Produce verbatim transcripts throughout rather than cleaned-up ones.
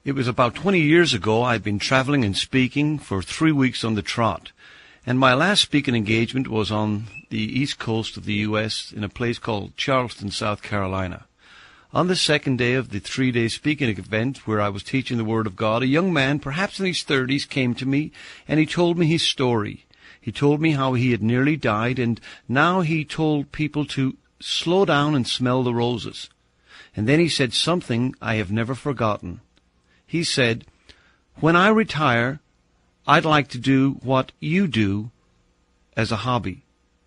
It was about twenty years ago. I'd been traveling and speaking for three weeks on the trot. And my last speaking engagement was on the east coast of the U S in a place called Charleston, South Carolina. On the second day of the three-day speaking event where I was teaching the Word of God, a young man, perhaps in his thirties, came to me and he told me his story. He told me how he had nearly died, and now he told people to slow down and smell the roses. And then he said something I have never forgotten. He said, "When I retire, I'd like to do what you do as a hobby."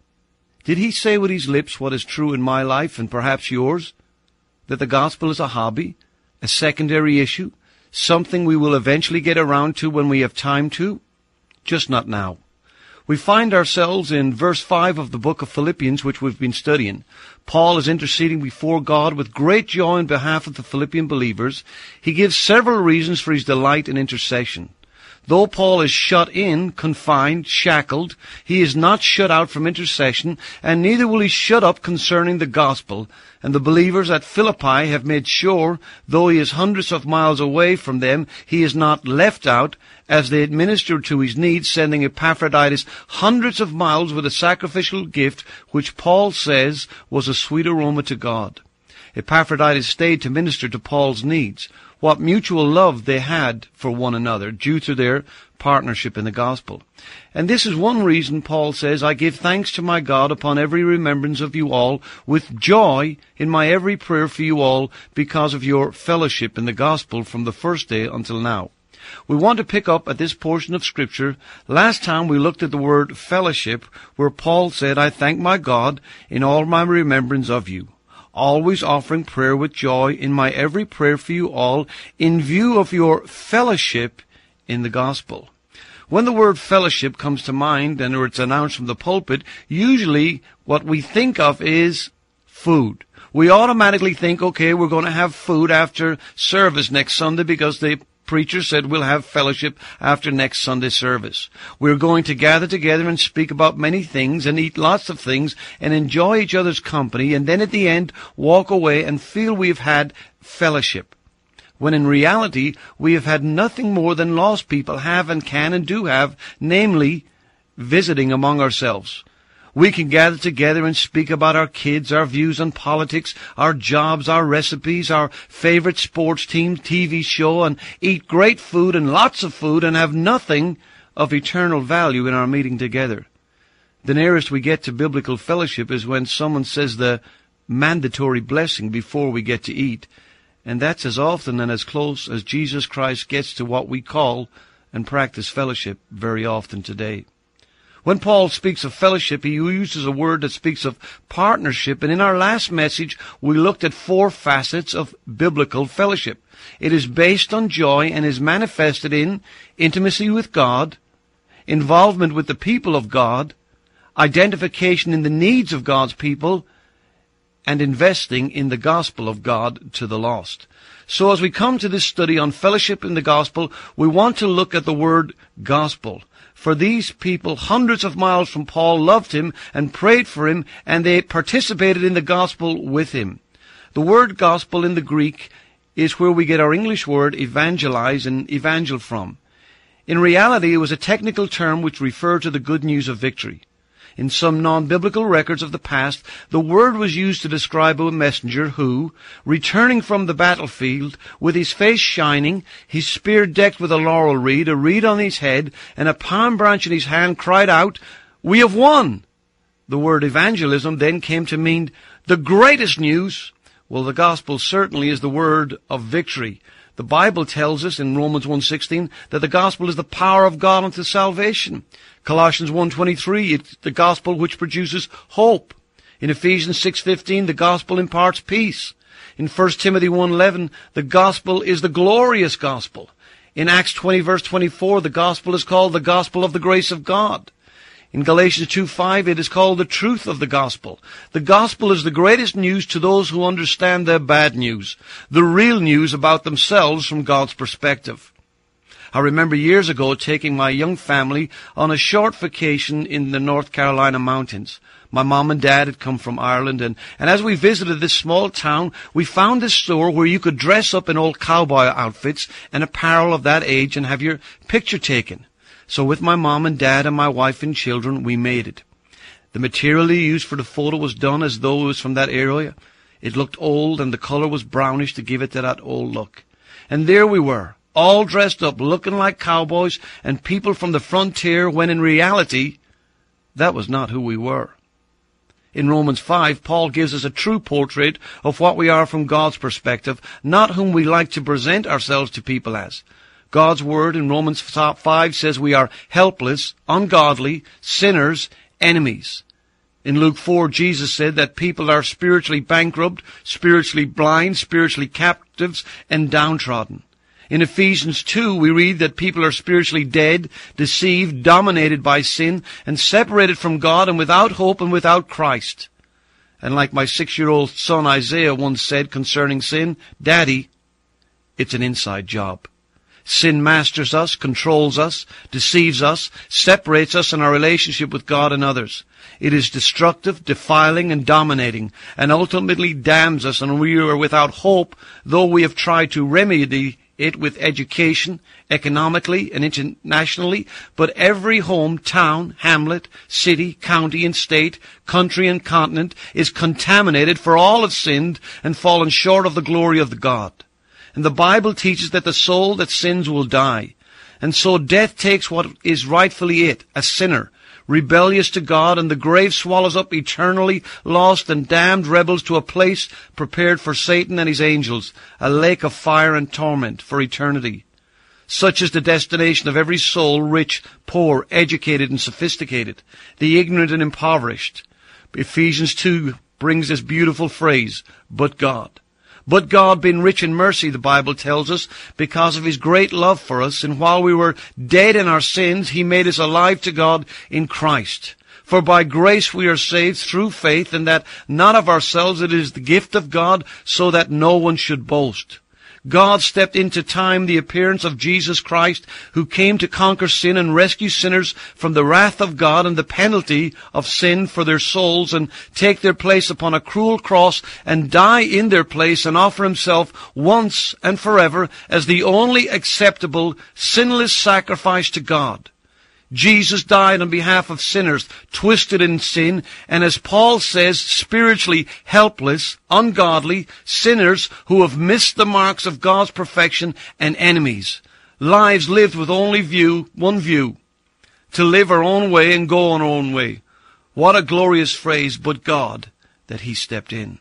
Did he say with his lips what is true in my life and perhaps yours? That the gospel is a hobby, a secondary issue, something we will eventually get around to when we have time to? Just not now. We find ourselves in verse five of the book of Philippians, which we've been studying. Paul is interceding before God with great joy on behalf of the Philippian believers. He gives several reasons for his delight in intercession. Though Paul is shut in, confined, shackled, he is not shut out from intercession, and neither will he shut up concerning the gospel. And the believers at Philippi have made sure, though he is hundreds of miles away from them, he is not left out, as they administered to his needs, sending Epaphroditus hundreds of miles with a sacrificial gift, which Paul says was a sweet aroma to God. Epaphroditus stayed to minister to Paul's needs. What mutual love they had for one another due to their partnership in the gospel. And this is one reason Paul says, "I give thanks to my God upon every remembrance of you all, with joy in my every prayer for you all, because of your fellowship in the gospel from the first day until now." We want to pick up at this portion of Scripture. Last time we looked at the word fellowship, where Paul said, "I thank my God in all my remembrance of you, always offering prayer with joy in my every prayer for you all, in view of your fellowship in the gospel." When the word fellowship comes to mind, and or it's announced from the pulpit, usually what we think of is food. We automatically think, okay, we're going to have food after service next Sunday because the preacher said we'll have fellowship after next Sunday service. We're going to gather together and speak about many things and eat lots of things and enjoy each other's company, and then at the end walk away and feel we've had fellowship. When in reality we have had nothing more than lost people have and can and do have, namely visiting among ourselves. We can gather together and speak about our kids, our views on politics, our jobs, our recipes, our favorite sports team, T V show, and eat great food and lots of food and have nothing of eternal value in our meeting together. The nearest we get to biblical fellowship is when someone says the mandatory blessing before we get to eat, and that's as often and as close as Jesus Christ gets to what we call and practice fellowship very often today. When Paul speaks of fellowship, he uses a word that speaks of partnership, and in our last message, we looked at four facets of biblical fellowship. It is based on joy and is manifested in intimacy with God, involvement with the people of God, identification in the needs of God's people, and investing in the gospel of God to the lost. So as we come to this study on fellowship in the gospel, we want to look at the word gospel. For these people, hundreds of miles from Paul, loved him and prayed for him, and they participated in the gospel with him. The word gospel in the Greek is where we get our English word evangelize and evangel from. In reality, it was a technical term which referred to the good news of victory. In some non-biblical records of the past, the word was used to describe a messenger who, returning from the battlefield, with his face shining, his spear decked with a laurel wreath, a reed on his head, and a palm branch in his hand, cried out, "We have won!" The word evangelism then came to mean the greatest news. Well, the gospel certainly is the word of victory. The Bible tells us in Romans one sixteen that the gospel is the power of God unto salvation. Colossians one twenty-three, it's the gospel which produces hope. In Ephesians six fifteen, the gospel imparts peace. In First Timothy one eleven, the gospel is the glorious gospel. In Acts twenty verse twenty-four, the gospel is called the gospel of the grace of God. In Galatians two five, it is called the truth of the gospel. The gospel is the greatest news to those who understand their bad news, the real news about themselves from God's perspective. I remember years ago taking my young family on a short vacation in the North Carolina mountains. My mom and dad had come from Ireland, and, and as we visited this small town, we found this store where you could dress up in old cowboy outfits and apparel of that age and have your picture taken. So with my mom and dad and my wife and children, we made it. The material they used for the photo was done as though it was from that area. It looked old, and the color was brownish to give it that old look. And there we were, all dressed up, looking like cowboys and people from the frontier, when in reality, that was not who we were. In Romans five, Paul gives us a true portrait of what we are from God's perspective, not whom we like to present ourselves to people as. God's word in Romans five says we are helpless, ungodly, sinners, enemies. In Luke four, Jesus said that people are spiritually bankrupt, spiritually blind, spiritually captives, and downtrodden. In Ephesians two, we read that people are spiritually dead, deceived, dominated by sin, and separated from God and without hope and without Christ. And like my six-year-old son Isaiah once said concerning sin, Daddy, it's an inside job. Sin masters us, controls us, deceives us, separates us in our relationship with God and others. It is destructive, defiling, and dominating, and ultimately damns us, and we are without hope, though we have tried to remedy it with education, economically and internationally. But every home, town, hamlet, city, county, and state, country, and continent is contaminated, for all have sinned and fallen short of the glory of the God. And the Bible teaches that the soul that sins will die. And so death takes what is rightfully it, a sinner, rebellious to God, and the grave swallows up eternally lost and damned rebels to a place prepared for Satan and his angels, a lake of fire and torment for eternity. Such is the destination of every soul, rich, poor, educated, and sophisticated, the ignorant and impoverished. Ephesians two brings this beautiful phrase, but God. But God, being rich in mercy, the Bible tells us, because of His great love for us, and while we were dead in our sins, He made us alive to God in Christ. For by grace we are saved through faith, and that not of ourselves, it is the gift of God, so that no one should boast. God stepped into time the appearance of Jesus Christ, who came to conquer sin and rescue sinners from the wrath of God and the penalty of sin for their souls, and take their place upon a cruel cross and die in their place, and offer Himself once and forever as the only acceptable, sinless sacrifice to God. Jesus died on behalf of sinners, twisted in sin, and as Paul says, spiritually helpless, ungodly, sinners who have missed the marks of God's perfection, and enemies. Lives lived with only view, one view, to live our own way and go our own way. What a glorious phrase, but God, that He stepped in.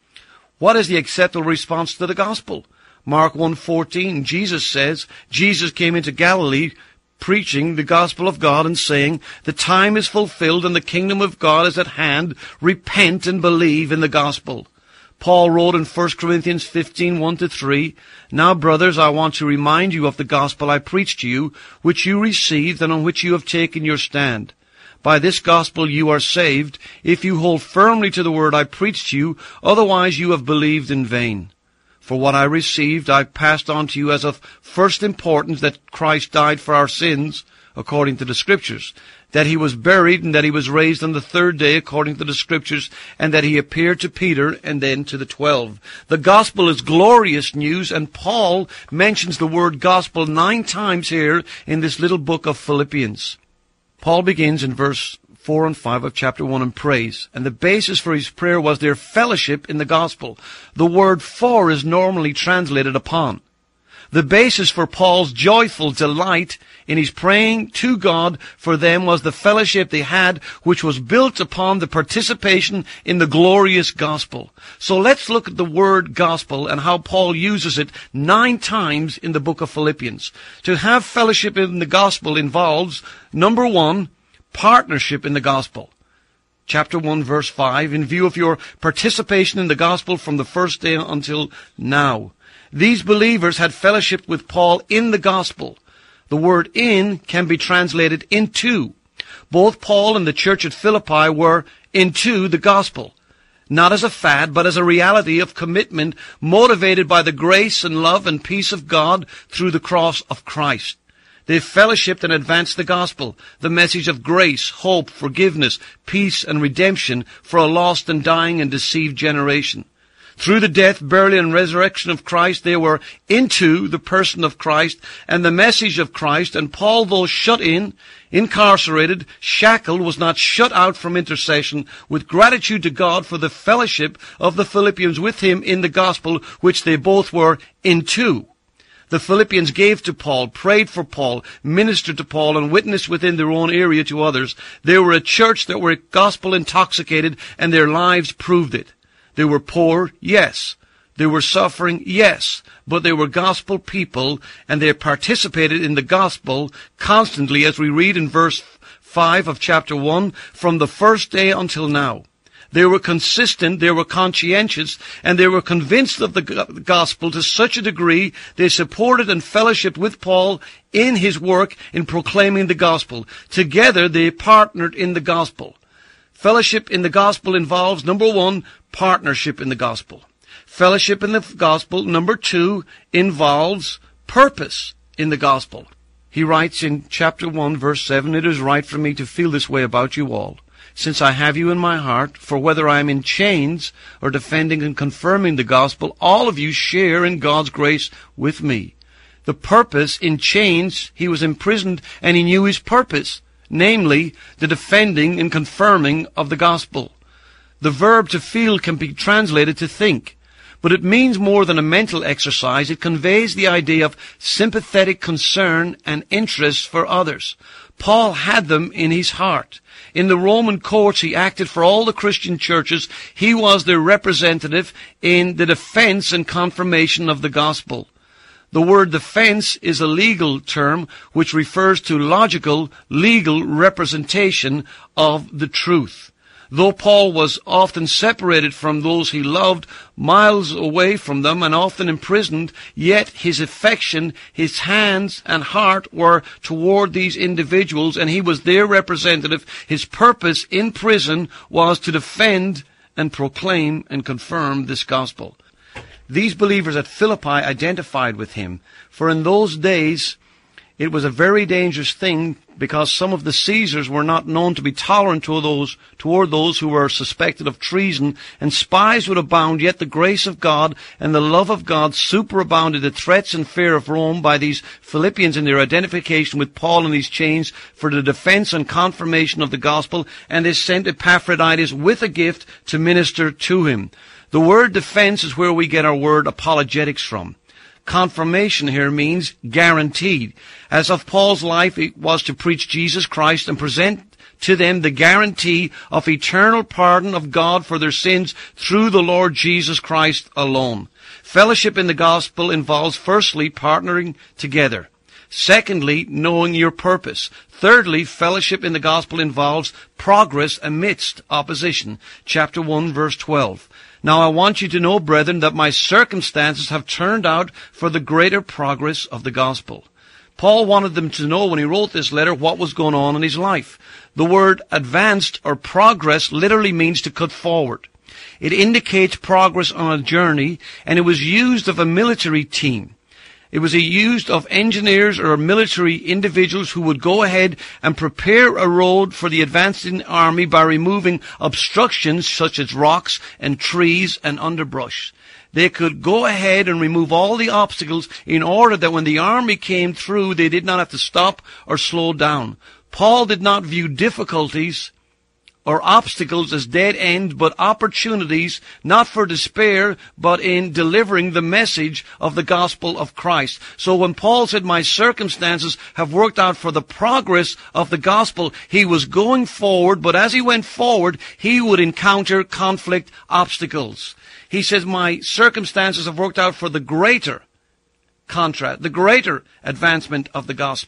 What is the acceptable response to the gospel? Mark one fourteen, Jesus says, Jesus came into Galilee, preaching the gospel of God and saying, the time is fulfilled and the kingdom of God is at hand. Repent and believe in the gospel. Paul wrote in First Corinthians fifteen, one to three, now, brothers, I want to remind you of the gospel I preached to you, which you received and on which you have taken your stand. By this gospel you are saved, if you hold firmly to the word I preached to you, otherwise you have believed in vain. For what I received I passed on to you as of first importance, that Christ died for our sins, according to the Scriptures, that He was buried, and that He was raised on the third day, according to the Scriptures, and that He appeared to Peter and then to the twelve. The gospel is glorious news, and Paul mentions the word gospel nine times here in this little book of Philippians. Paul begins in verse four and five of chapter one and prays. And the basis for his prayer was their fellowship in the gospel. The word for is normally translated upon. The basis for Paul's joyful delight in his praying to God for them was the fellowship they had, which was built upon the participation in the glorious gospel. So let's look at the word gospel and how Paul uses it nine times in the book of Philippians. To have fellowship in the gospel involves, number one, partnership in the gospel. Chapter one, verse five, in view of your participation in the gospel from the first day until now. These believers had fellowship with Paul in the gospel. The word in can be translated into. Both Paul and the church at Philippi were into the gospel. Not as a fad, but as a reality of commitment motivated by the grace and love and peace of God through the cross of Christ. They fellowshipped and advanced the gospel, the message of grace, hope, forgiveness, peace, and redemption for a lost and dying and deceived generation. Through the death, burial, and resurrection of Christ, they were into the person of Christ and the message of Christ. And Paul, though shut in, incarcerated, shackled, was not shut out from intercession, with gratitude to God for the fellowship of the Philippians with him in the gospel, which they both were into. The Philippians gave to Paul, prayed for Paul, ministered to Paul, and witnessed within their own area to others. They were a church that were gospel intoxicated, and their lives proved it. They were poor, yes. They were suffering, yes. But they were gospel people, and they participated in the gospel constantly, as we read in verse five of chapter one, from the first day until now. They were consistent, they were conscientious, and they were convinced of the gospel to such a degree they supported and fellowshiped with Paul in his work in proclaiming the gospel. Together they partnered in the gospel. Fellowship in the gospel involves, number one, partnership in the gospel. Fellowship in the gospel, number two, involves purpose in the gospel. He writes in chapter one, verse seven, "It is right for me to feel this way about you all, since I have you in my heart, for whether I am in chains or defending and confirming the gospel, all of you share in God's grace with me." The purpose in chains, he was imprisoned and he knew his purpose, namely the defending and confirming of the gospel. The verb to feel can be translated to think, but it means more than a mental exercise. It conveys the idea of sympathetic concern and interest for others. Paul had them in his heart. In the Roman courts, he acted for all the Christian churches. He was their representative in the defense and confirmation of the gospel. The word defense is a legal term which refers to logical, legal representation of the truth. Though Paul was often separated from those he loved, miles away from them, and often imprisoned, yet his affection, his hands and heart were toward these individuals, and he was their representative. His purpose in prison was to defend and proclaim and confirm this gospel. These believers at Philippi identified with him, for in those days it was a very dangerous thing, because some of the Caesars were not known to be tolerant to those, toward those who were suspected of treason, and spies would abound, yet the grace of God and the love of God superabounded the threats and fear of Rome by these Philippians in their identification with Paul in these chains for the defense and confirmation of the gospel, and they sent Epaphroditus with a gift to minister to him. The word defense is where we get our word apologetics from. Confirmation here means guaranteed. As of Paul's life, it was to preach Jesus Christ and present to them the guarantee of eternal pardon of God for their sins through the Lord Jesus Christ alone. Fellowship in the gospel involves, firstly, partnering together. Secondly, knowing your purpose. Thirdly, fellowship in the gospel involves progress amidst opposition. Chapter one, verse twelve. "Now I want you to know, brethren, that my circumstances have turned out for the greater progress of the gospel." Paul wanted them to know when he wrote this letter what was going on in his life. The word advanced or progress literally means to cut forward. It indicates progress on a journey, and it was used of a military team. It was used of engineers or military individuals who would go ahead and prepare a road for the advancing army by removing obstructions such as rocks and trees and underbrush. They could go ahead and remove all the obstacles in order that when the army came through, they did not have to stop or slow down. Paul did not view difficulties or obstacles as dead end, but opportunities, not for despair, but in delivering the message of the gospel of Christ. So when Paul said, "My circumstances have worked out for the progress of the gospel," he was going forward, but as he went forward, he would encounter conflict, obstacles. He says, "My circumstances have worked out for the greater contrast, the greater advancement of the gospel."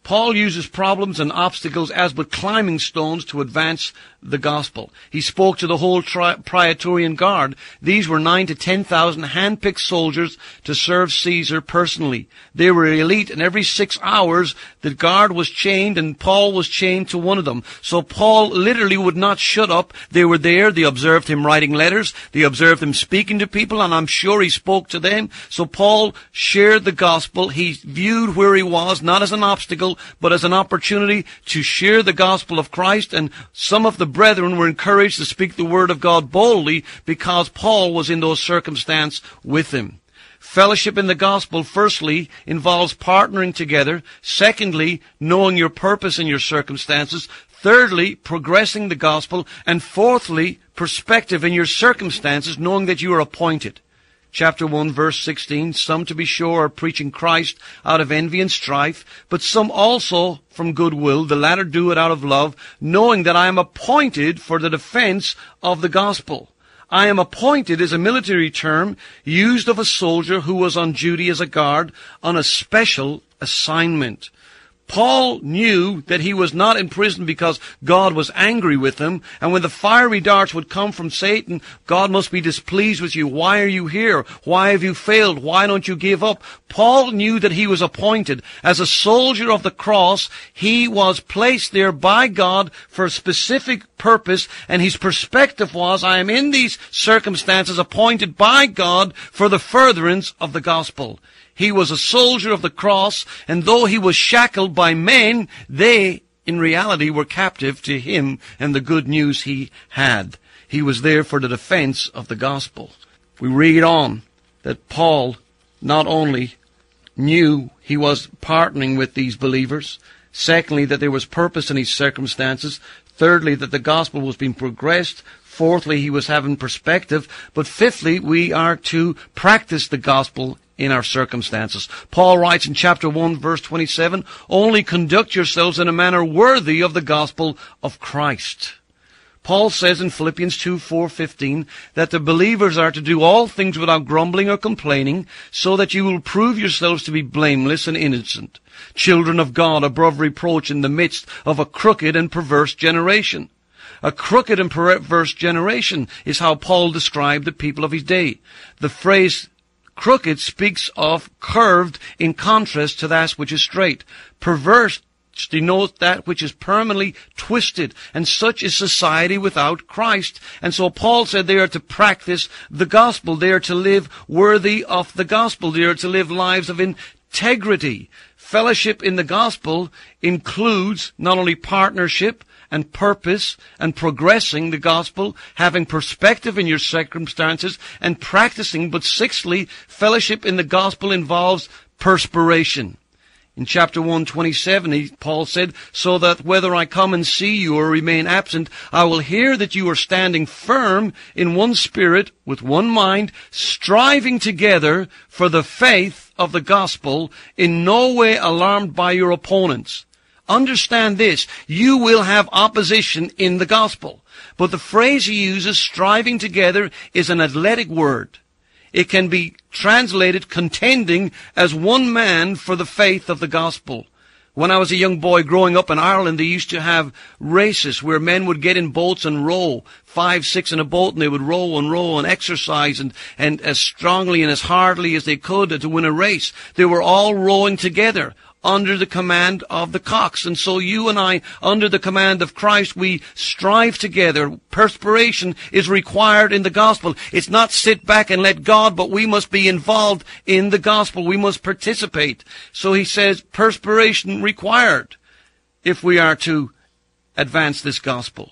Paul uses problems and obstacles as but climbing stones to advance the gospel. He spoke to the whole tri- Praetorian Guard. These were nine to ten thousand hand-picked soldiers to serve Caesar personally. They were elite, and every six hours the guard was chained, and Paul was chained to one of them. So Paul literally would not shut up. They were there. They observed him writing letters. They observed him speaking to people, and I'm sure he spoke to them. So Paul shared the gospel. He viewed where he was not as an obstacle, but as an opportunity to share the gospel of Christ. And some of the brethren were encouraged to speak the word of God boldly because Paul was in those circumstances with him. Fellowship in the gospel, firstly, involves partnering together. Secondly, knowing your purpose in your circumstances. Thirdly, progressing the gospel. And fourthly, perspective in your circumstances, knowing that you are appointed. Chapter one, verse sixteen, some to be sure are preaching Christ out of envy and strife, but some also from goodwill. The latter do it out of love, knowing that I am appointed for the defense of the gospel. I am appointed is a military term used of a soldier who was on duty as a guard on a special assignment. Paul knew that he was not in prison because God was angry with him. And when the fiery darts would come from Satan, God must be displeased with you. Why are you here? Why have you failed? Why don't you give up? Paul knew that he was appointed. As a soldier of the cross, he was placed there by God for a specific purpose. And his perspective was, I am in these circumstances appointed by God for the furtherance of the gospel. He was a soldier of the cross, and though he was shackled by men, they, in reality, were captive to him and the good news he had. He was there for the defense of the gospel. We read on that Paul not only knew he was partnering with these believers, secondly, that there was purpose in his circumstances, thirdly, that the gospel was being progressed, fourthly, he was having perspective, but fifthly, we are to practice the gospel in our circumstances. Paul writes in chapter one, verse twenty-seven, only conduct yourselves in a manner worthy of the gospel of Christ. Paul says in Philippians two, four, fifteen, that the believers are to do all things without grumbling or complaining, so that you will prove yourselves to be blameless and innocent, children of God above reproach in the midst of a crooked and perverse generation. A crooked and perverse generation is how Paul described the people of his day. The phrase crooked speaks of curved in contrast to that which is straight. Perverse denotes that which is permanently twisted, and such is society without Christ. And so Paul said they are to practice the gospel. They are to live worthy of the gospel. They are to live lives of integrity. Fellowship in the gospel includes not only partnership and purpose and progressing the gospel, having perspective in your circumstances and practicing. But sixthly, fellowship in the gospel involves perspiration. In chapter one, twenty-seven, he, Paul said, so that whether I come and see you or remain absent, I will hear that you are standing firm in one spirit, with one mind, striving together for the faith of the gospel, in no way alarmed by your opponents. Understand this, you will have opposition in the gospel. But the phrase he uses, striving together, is an athletic word. It can be translated contending as one man for the faith of the gospel. When I was a young boy growing up in Ireland, they used to have races where men would get in boats and row, five, six in a boat, and they would row and row and exercise and, and as strongly and as hardly as they could to win a race. They were all rowing together under the command of the cocks. And so you and I, under the command of Christ, we strive together. Perspiration is required in the gospel. It's not sit back and let God, but we must be involved in the gospel. We must participate. So he says perspiration required if we are to advance this gospel.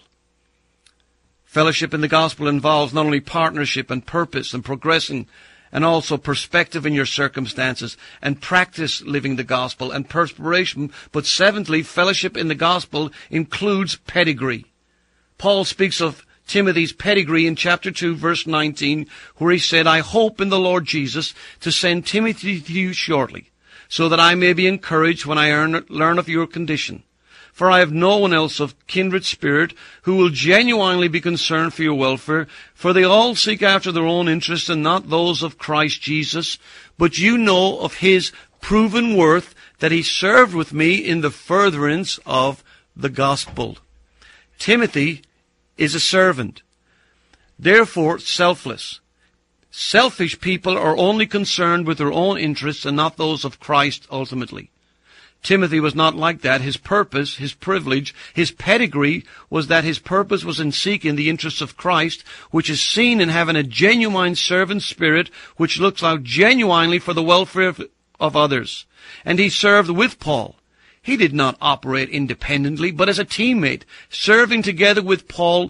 Fellowship in the gospel involves not only partnership and purpose and progressing, and also perspective in your circumstances, and practice living the gospel and perspiration. But seventhly, fellowship in the gospel includes pedigree. Paul speaks of Timothy's pedigree in chapter two, verse nineteen, where he said, I hope in the Lord Jesus to send Timothy to you shortly, so that I may be encouraged when I learn of your condition. For I have no one else of kindred spirit who will genuinely be concerned for your welfare, for they all seek after their own interests and not those of Christ Jesus. But you know of his proven worth, that he served with me in the furtherance of the gospel. Timothy is a servant, therefore selfless. Selfish people are only concerned with their own interests and not those of Christ ultimately. Timothy was not like that. His purpose, his privilege, his pedigree was that his purpose was in seeking the interests of Christ, which is seen in having a genuine servant spirit which looks out genuinely for the welfare of, of others. And he served with Paul. He did not operate independently, but as a teammate, serving together with Paul,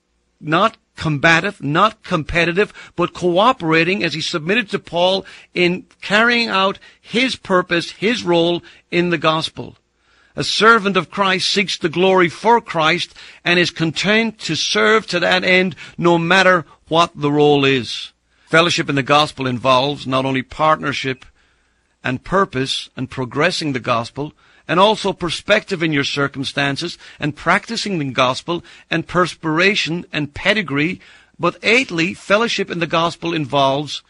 not combative, not competitive, but cooperating as he submitted to Paul in carrying out his purpose, his role in the gospel. A servant of Christ seeks the glory for Christ and is content to serve to that end no matter what the role is. Fellowship in the gospel involves not only partnership and purpose and progressing the gospel, and also perspective in your circumstances, and practicing the gospel, and perspiration and pedigree. But eighthly, fellowship in the gospel involves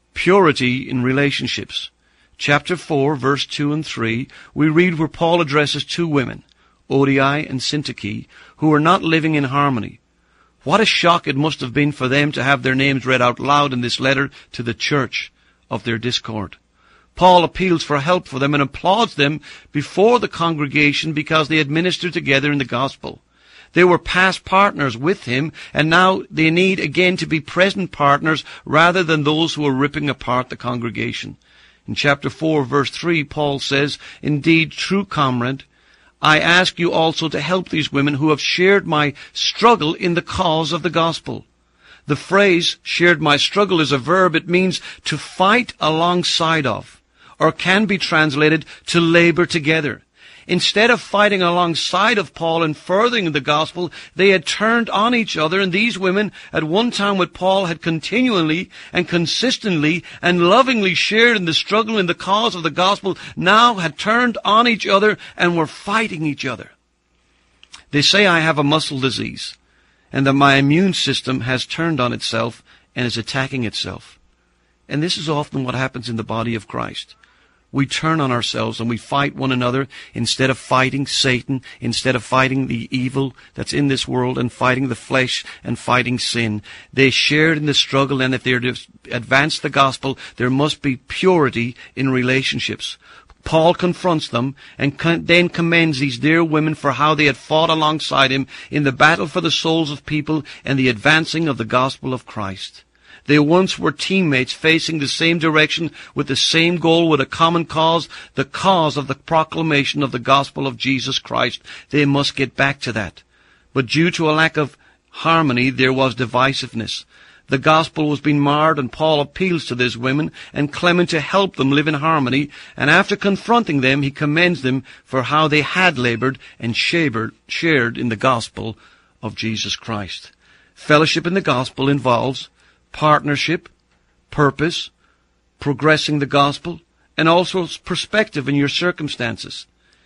purity in relationships. Chapter four, verse two and three, we read where Paul addresses two women, Odii and Syntyche, who are not living in harmony. What a shock it must have been for them to have their names read out loud in this letter to the church of their discord. Paul appeals for help for them and applauds them before the congregation because they had ministered together in the gospel. They were past partners with him, and now they need again to be present partners rather than those who are ripping apart the congregation. In chapter four, verse three, Paul says, "Indeed, true comrade, I ask you also to help these women who have shared my struggle in the cause of the gospel." The phrase, shared my struggle, is a verb. It means to fight alongside of, or can be translated to labor together. Instead of fighting alongside of Paul and furthering the gospel, they had turned on each other, and these women, at one time with Paul, had continually and consistently and lovingly shared in the struggle in the cause of the gospel, now had turned on each other and were fighting each other. They say I have a muscle disease, and that my immune system has turned on itself and is attacking itself. And this is often what happens in the body of Christ. We turn on ourselves and we fight one another instead of fighting Satan, instead of fighting the evil that's in this world and fighting the flesh and fighting sin. They shared in the struggle, and if they're to advance the gospel, there must be purity in relationships. Paul confronts them and then commends these dear women for how they had fought alongside him in the battle for the souls of people and the advancing of the gospel of Christ. They once were teammates facing the same direction with the same goal, with a common cause, the cause of the proclamation of the gospel of Jesus Christ. They must get back to that. But due to a lack of harmony, there was divisiveness. The gospel was being marred, and Paul appeals to these women and Clement to help them live in harmony. And after confronting them, he commends them for how they had labored and shared in the gospel of Jesus Christ. Fellowship in the gospel involves partnership, purpose, progressing the gospel, and also perspective in your circumstances.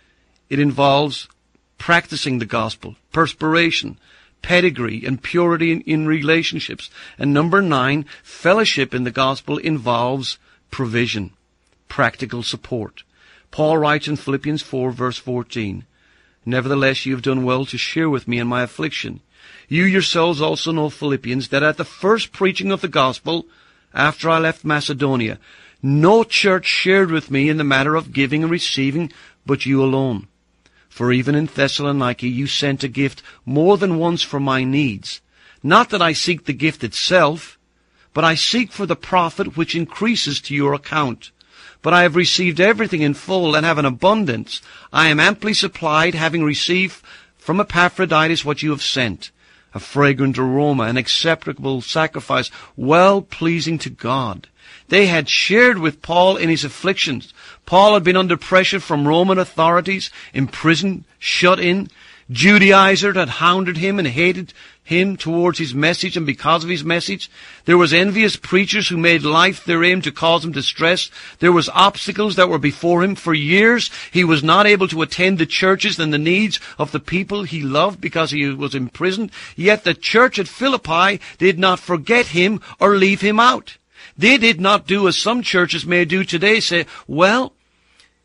It involves practicing the gospel, perspiration, pedigree, and purity in, in relationships. And number nine, fellowship in the gospel involves provision, practical support. Paul writes in Philippians four, verse fourteen, "Nevertheless, you have done well to share with me in my affliction. You yourselves also know, Philippians, that at the first preaching of the gospel, after I left Macedonia, no church shared with me in the matter of giving and receiving, but you alone. For even in Thessalonica you sent a gift more than once for my needs. Not that I seek the gift itself, but I seek for the profit which increases to your account. But I have received everything in full and have an abundance. I am amply supplied, having received from Epaphroditus what you have sent, a fragrant aroma, an acceptable sacrifice, well-pleasing to God." They had shared with Paul in his afflictions. Paul had been under pressure from Roman authorities, imprisoned, shut in. Judaizers had hounded him and hated him towards his message and because of his message. There was envious preachers who made life their aim to cause him distress. There was obstacles that were before him. For years he was not able to attend the churches and the needs of the people he loved because he was imprisoned. Yet the church at Philippi did not forget him or leave him out. They did not do as some churches may do today, say, well,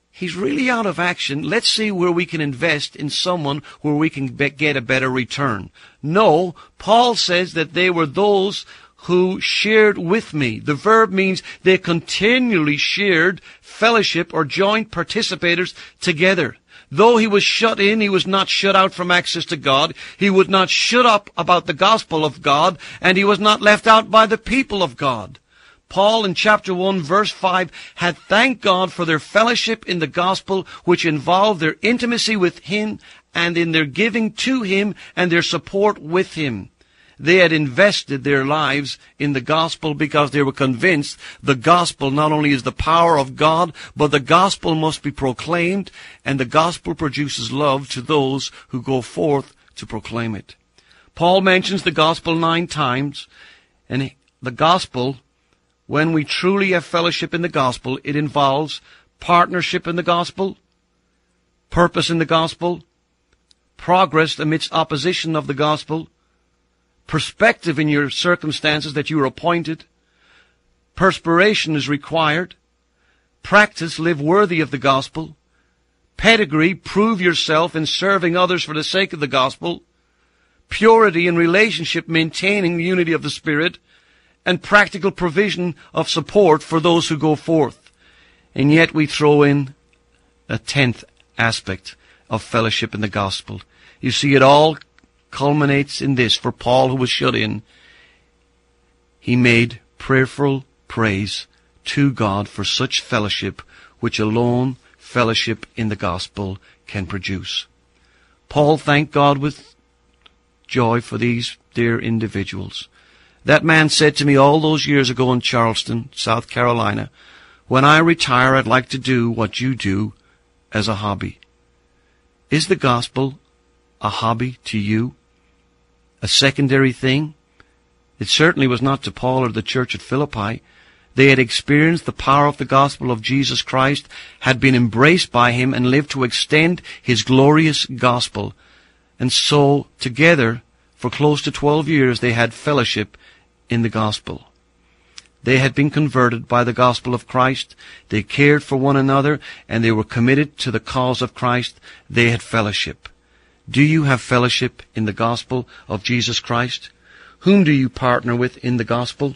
he's really out of action. Let's see where we can invest in someone where we can be- get a better return. No, Paul says that they were those who shared with me. The verb means they continually shared fellowship or joint participators together. Though he was shut in, he was not shut out from access to God. He was not shut up about the gospel of God, and he was not left out by the people of God. Paul in chapter one verse five had thanked God for their fellowship in the gospel, which involved their intimacy with him and in their giving to him and their support with him. They had invested their lives in the gospel because they were convinced the gospel not only is the power of God, but the gospel must be proclaimed, and the gospel produces love to those who go forth to proclaim it. Paul mentions the gospel nine times, and the gospel, when we truly have fellowship in the gospel, it involves partnership in the gospel, purpose in the gospel, progress amidst opposition of the gospel, perspective in your circumstances that you are appointed, perspiration is required, practice, live worthy of the gospel, pedigree, prove yourself in serving others for the sake of the gospel, purity in relationship, maintaining the unity of the Spirit, and practical provision of support for those who go forth. And yet we throw in a tenth aspect of fellowship in the gospel. You see, it all culminates in this. For Paul, who was shut in, he made prayerful praise to God for such fellowship which alone fellowship in the gospel can produce. Paul thanked God with joy for these dear individuals. That man said to me all those years ago in Charleston, South Carolina, when I retire, I'd like to do what you do as a hobby. Is the gospel a hobby to you? A secondary thing? It certainly was not to Paul or the church at Philippi. They had experienced the power of the gospel of Jesus Christ, had been embraced by him, and lived to extend his glorious gospel. And so, together, for close to twelve years, they had fellowship in the gospel. They had been converted by the gospel of Christ. They cared for one another, and they were committed to the cause of Christ. They had fellowship. Do you have fellowship in the gospel of Jesus Christ? Whom do you partner with in the gospel?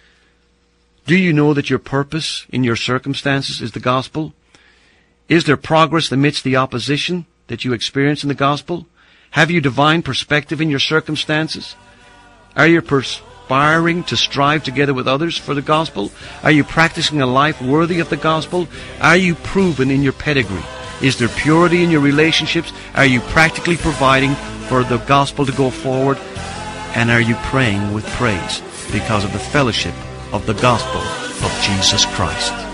Do you know that your purpose in your circumstances is the gospel? Is there progress amidst the opposition that you experience in the gospel? Have you divine perspective in your circumstances? Are you perspiring to strive together with others for the gospel? Are you practicing a life worthy of the gospel? Are you proven in your pedigree? Is there purity in your relationships? Are you practically providing for the gospel to go forward? And are you praying with praise because of the fellowship of the gospel of Jesus Christ?